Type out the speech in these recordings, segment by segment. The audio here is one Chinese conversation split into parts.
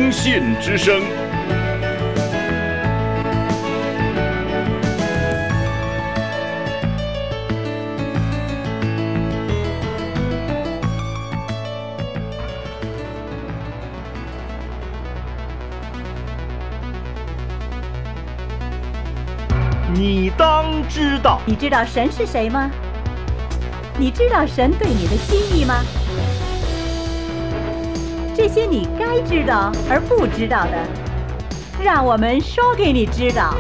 相信之声。你当知道。 你知道神是谁吗？你知道神对你的心意吗？这些你该知道而不知道的，让我们说给你知道。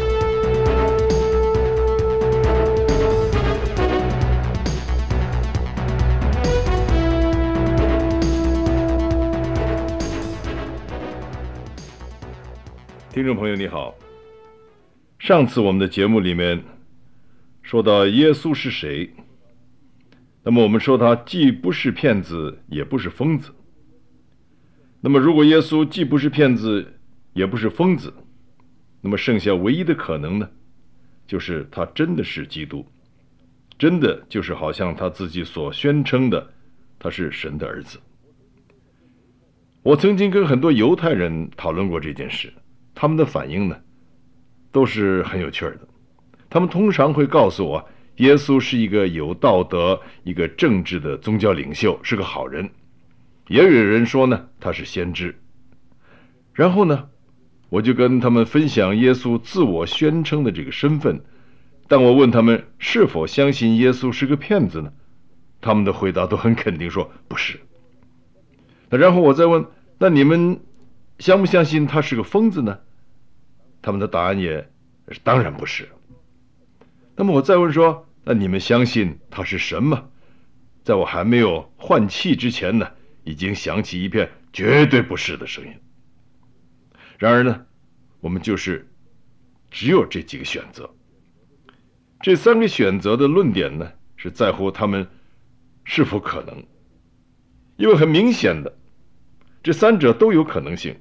听众朋友你好，上次我们的节目里面说到耶稣是谁，那么我们说他既不是骗子也不是疯子。那么如果耶稣既不是骗子也不是疯子，那么剩下唯一的可能呢，就是他真的是基督，真的就是好像他自己所宣称的，他是神的儿子。我曾经跟很多犹太人讨论过这件事，他们的反应呢都是很有趣的。他们通常会告诉我，耶稣是一个有道德、一个正直的宗教领袖，是个好人。也有人说呢，他是先知。然后呢，我就跟他们分享耶稣自我宣称的这个身份。但我问他们是否相信耶稣是个骗子呢？他们的回答都很肯定说不是。那然后我再问，那你们相不相信他是个疯子呢？他们的答案也当然不是。那么我再问说，那你们相信他是神吗？在我还没有换气之前呢，已经响起一片绝对不是的声音。然而呢，我们就是只有这几个选择。这三个选择的论点呢，是在乎他们是否可能。因为很明显的，这三者都有可能性。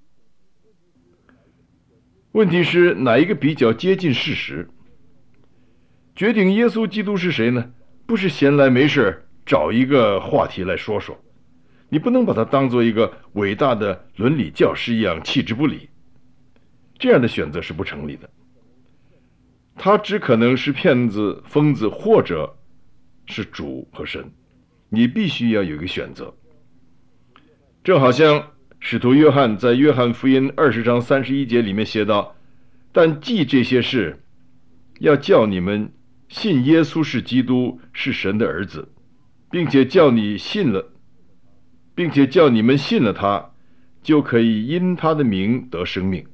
问题是哪一个比较接近事实？决定耶稣基督是谁呢？不是闲来没事找一个话题来说说，你不能把它当作一个伟大的伦理教师一样弃之不理，这样的选择是不成立的。他只可能是骗子、疯子，或者是主和神，你必须要有一个选择。正好像使徒约翰在约翰福音20章31节里面写道，但记这些事，要叫你们信耶稣是基督，是神的儿子，并且叫你们信了他，就可以因他的名得生命。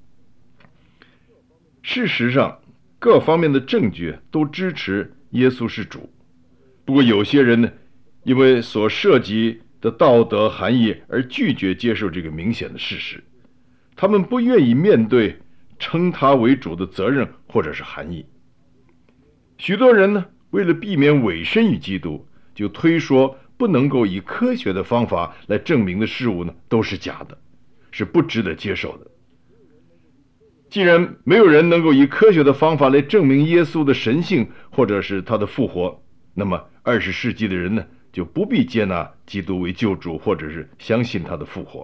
事实上，各方面的证据都支持耶稣是主。不过有些人呢，因为所涉及的道德含义而拒绝接受这个明显的事实，他们不愿意面对称他为主的责任或者是含义。许多人呢，为了避免委身于基督，就推说不能够以科学的方法来证明的事物呢，都是假的，是不值得接受的。既然没有人能够以科学的方法来证明耶稣的神性或者是他的复活，那么20世纪的人呢，就不必接纳基督为救主，或者是相信他的复活。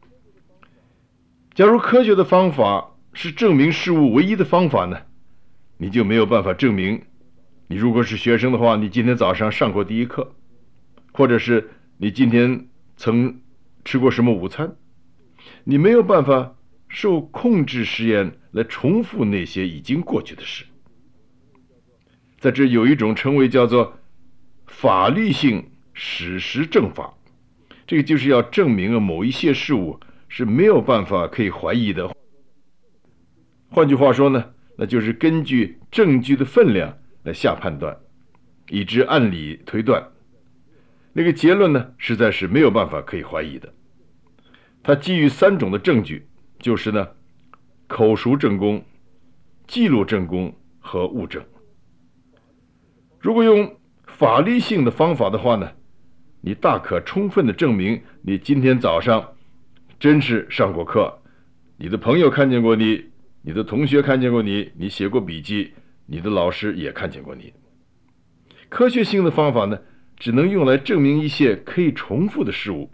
假如科学的方法是证明事物唯一的方法呢，你就没有办法证明你如果是学生的话，你今天早上上过第一课，或者是你今天曾吃过什么午餐，你没有办法受控制实验来重复那些已经过去的事。在这有一种称谓叫做法律性史实证法，这个就是要证明某一些事物是没有办法可以怀疑的。换句话说呢，那就是根据证据的分量来下判断，以致按理推断，那个结论呢，实在是没有办法可以怀疑的。它基于3种的证据，就是呢，口述证供、记录证供和物证。如果用法律性的方法的话呢，你大可充分的证明你今天早上真是上过课，你的朋友看见过你，你的同学看见过你，你写过笔记，你的老师也看见过你。科学性的方法呢，只能用来证明一些可以重复的事物，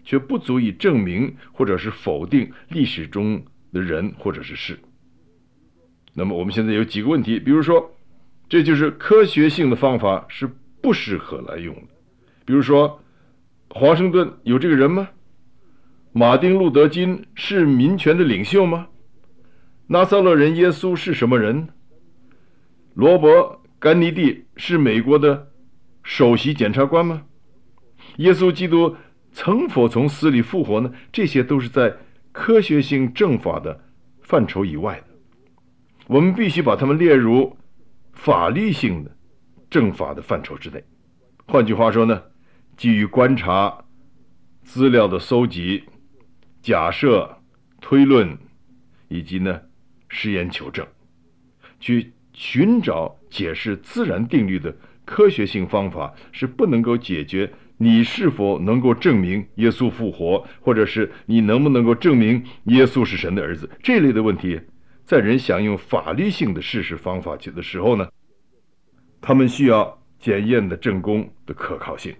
却不足以证明或者是否定历史中的人或者是事。那么我们现在有几个问题，比如说，这就是科学性的方法是不适合来用的。比如说，华盛顿有这个人吗？马丁路德金是民权的领袖吗？拿撒勒人耶稣是什么人？罗伯甘尼蒂是美国的首席检察官吗？耶稣基督曾否从死里复活呢？这些都是在科学性正法的范畴以外的，我们必须把它们列入法律性的正法的范畴之内。换句话说呢，基于观察、资料的搜集、假设、推论以及呢实验求证，去寻找解释自然定律的科学性方法是不能够解决你是否能够证明耶稣复活，或者是你能不能够证明耶稣是神的儿子这类的问题。在人想用法律性的事实方法的时候呢，他们需要检验的证供的可靠性。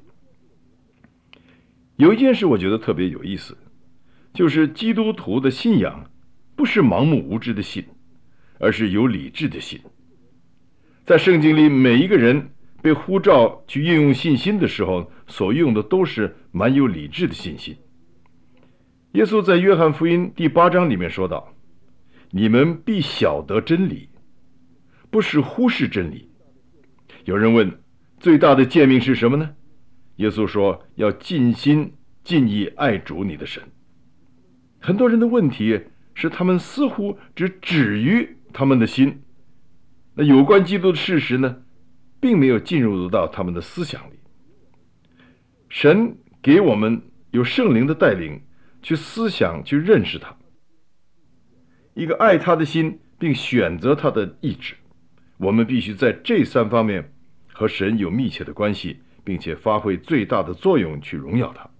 有一件事我觉得特别有意思，就是基督徒的信仰不是盲目无知的信，而是有理智的信。在圣经里，每一个人被呼召去运用信心的时候，所用的都是蛮有理智的信心。耶稣在约翰福音第8章里面说道：你们必晓得真理，不是忽视真理。有人问，最大的诫命是什么呢？耶稣说，要尽心尽意爱主你的神。很多人的问题是他们似乎只止于他们的心，那有关基督的事实呢，并没有进入到他们的思想里。神给我们有圣灵的带领，去思想，去认识他。一个爱他的心，并选择他的意志。我们必须在这3方面和神有密切的关系，并且发挥最大的作用去荣耀他。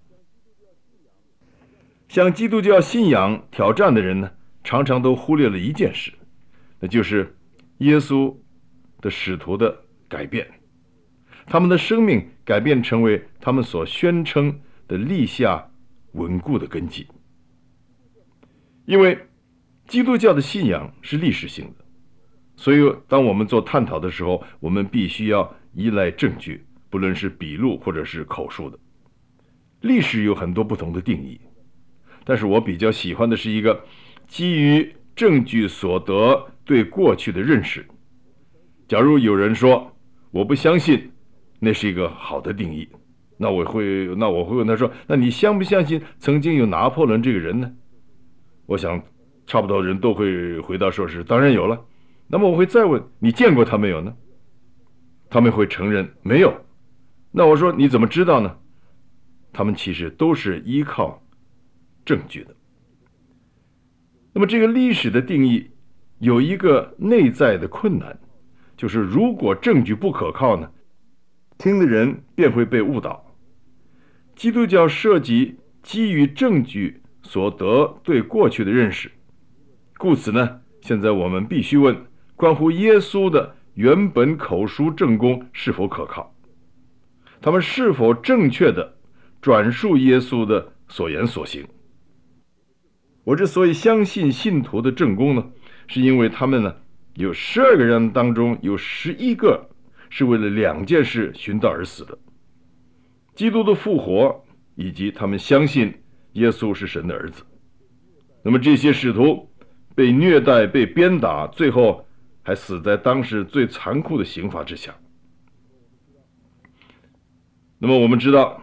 向基督教信仰挑战的人呢，常常都忽略了一件事，那就是耶稣的使徒的改变，他们的生命改变成为他们所宣称的立下稳固的根基。因为基督教的信仰是历史性的，所以当我们做探讨的时候，我们必须要依赖证据，不论是笔录或者是口述的。历史有很多不同的定义，但是我比较喜欢的是一个基于证据所得对过去的认识。假如有人说我不相信，那是一个好的定义，那我会问他说，那你相不相信曾经有拿破仑这个人呢？我想差不多人都会回答说是当然有了。那么我会再问，你见过他没有呢？他们会承认没有。那我说你怎么知道呢？他们其实都是依靠证据的。那么这个历史的定义有一个内在的困难，就是如果证据不可靠呢，听的人便会被误导。基督教涉及基于证据所得对过去的认识，故此呢，现在我们必须问，关乎耶稣的原本口述证供是否可靠，他们是否正确的转述耶稣的所言所行。我之所以相信信徒的证供呢，是因为他们呢有12个人当中有11个是为了2件事寻道而死的：基督的复活，以及他们相信耶稣是神的儿子。那么这些使徒被虐待、被鞭打，最后还死在当时最残酷的刑罚之下。那么我们知道，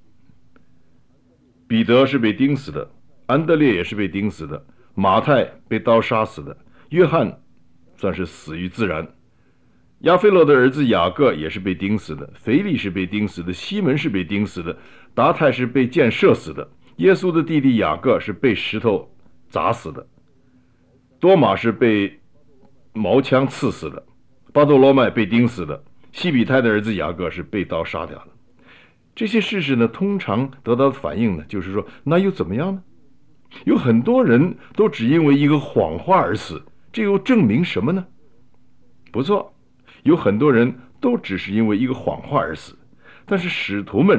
彼得是被钉死的，安德烈也是被钉死的，马太被刀杀死的，约翰算是死于自然，亚非罗的儿子雅各也是被钉死的，腓力是被钉死的，西门是被钉死的，达太是被箭射死的，耶稣的弟弟雅各是被石头砸死的，多马是被矛枪刺死的，巴多罗买被钉死的，西比泰的儿子雅各是被刀杀掉的。这些事实呢，通常得到的反应呢，就是说，那又怎么样呢？有很多人都只因为一个谎话而死，这又证明什么呢？不错，有很多人都只是因为一个谎话而死，但是使徒们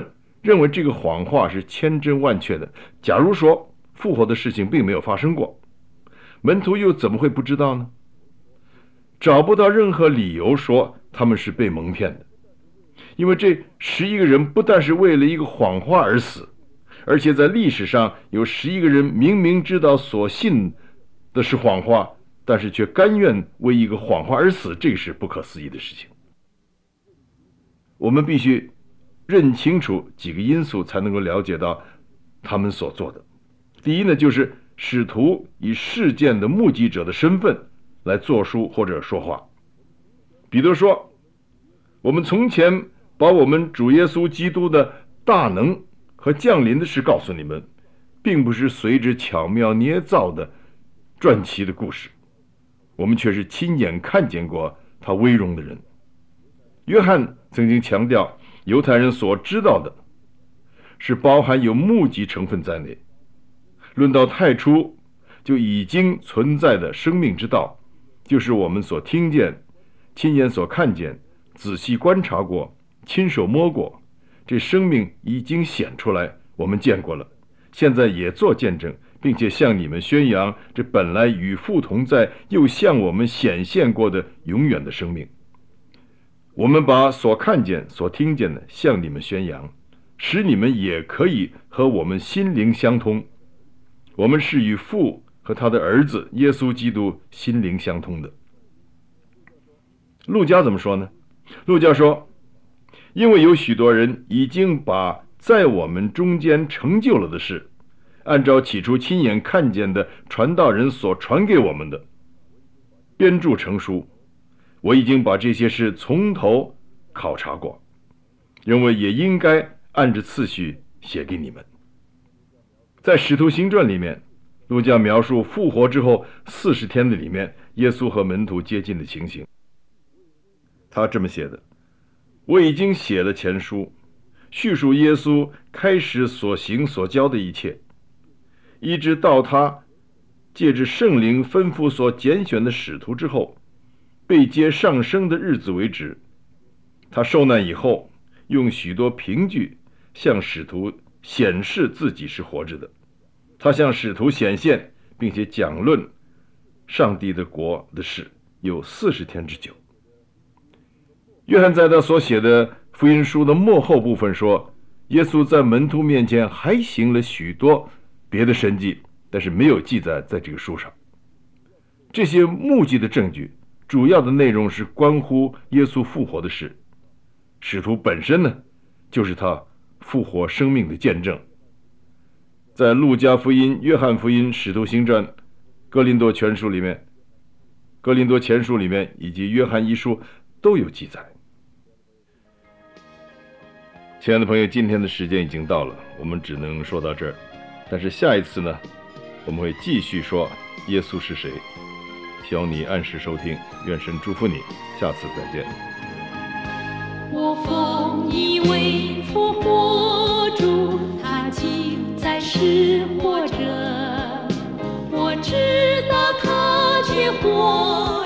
认为这个谎话是千真万确的。假如说复活的事情并没有发生过，门徒又怎么会不知道呢？找不到任何理由说他们是被蒙骗的，因为这11个人不但是为了一个谎话而死，而且在历史上有11个人明明知道所信的是谎话，但是却甘愿为一个谎话而死，这是不可思议的事情。我们必须认清楚几个因素，才能够了解到他们所做的。第一呢，就是使徒以事件的目击者的身份来作书或者说话。彼得说，我们从前把我们主耶稣基督的大能和降临的事告诉你们，并不是随着巧妙捏造的传奇的故事，我们却是亲眼看见过他威荣的人。约翰曾经强调，犹太人所知道的是包含有目击成分在内。论到太初就已经存在的生命之道，就是我们所听见、亲眼所看见、仔细观察过、亲手摸过，这生命已经显出来，我们见过了，现在也做见证，并且向你们宣扬这本来与父同在，又向我们显现过的永远的生命。我们把所看见、所听见的向你们宣扬，使你们也可以和我们心灵相通。我们是与父和他的儿子耶稣基督心灵相通的。路加怎么说呢？路加说，因为有许多人已经把在我们中间成就了的事，按照起初亲眼看见的传道人所传给我们的，编著成书。我已经把这些事从头考察过，认为也应该按着次序写给你们。在使徒行传里面，路加描述复活之后40天的里面，耶稣和门徒接近的情形。他这么写的：我已经写了前书，叙述耶稣开始所行所教的一切，一直到他借着圣灵吩咐所拣选的使徒之后，被接上升的日子为止。他受难以后，用许多凭据向使徒显示自己是活着的。他向使徒显现，并且讲论上帝的国的事，有40天之久。约翰在他所写的福音书的末后部分说，耶稣在门徒面前还行了许多别的神迹，但是没有记载在这个书上。这些目击的证据主要的内容是关乎耶稣复活的事，使徒本身呢，就是他复活生命的见证。在路加福音、约翰福音、使徒行传、哥林多前书里面以及约翰一书都有记载。亲爱的朋友，今天的时间已经到了，我们只能说到这儿。但是下一次呢，我们会继续说耶稣是谁。希望你按时收听，愿神祝福你，下次再见。 我奉以为复活主，他竟在是活着，我知道他却活